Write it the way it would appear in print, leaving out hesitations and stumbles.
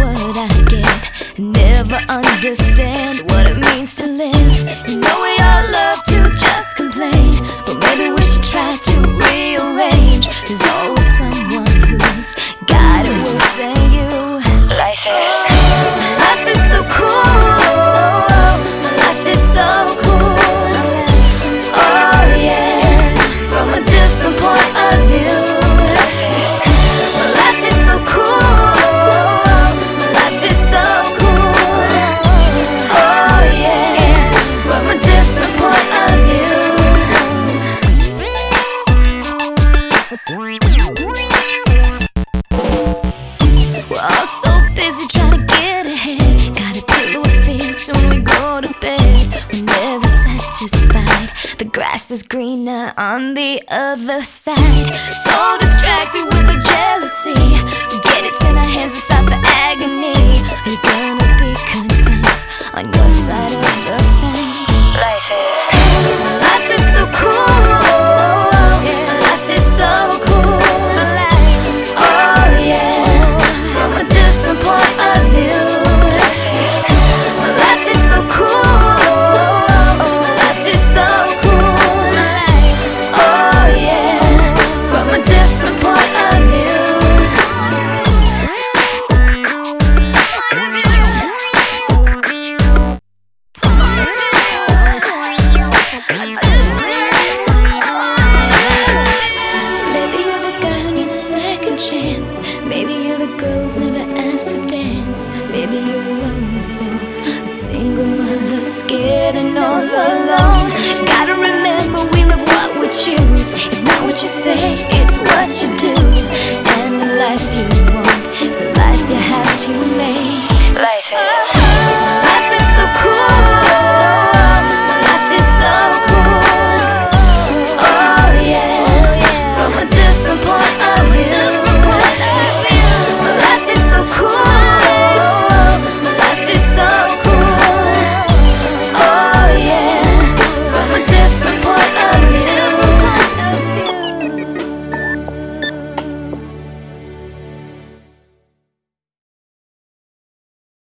what I get, never understand what it means to live. You know we all love to just complain, but maybe we should try to rearrange. There's always someone who's got it, will say you. Life is so cool, life is so cool. Oh yeah, from a different point of view. Life is so cool, life is so cool. Oh yeah, from a different point of view. We're all so busy trying to get ahead, got a pillow of fix when we go to bed. We're never satisfied, the grass is greener on the other side. So distracted with the jealousy, forget it's in our hands to stop the agony. Are you gonna be content on your side of the fence? Life is so cool, life is so cool. Oh yeah, from a different point of view. Life is so cool, life is so cool. Oh yeah, from a different point of view. Maybe you're the guy who needs a second chance. Maybe you're the girl who's never asked to dance. Maybe you're a lonely soul, a single mother scared and all alone.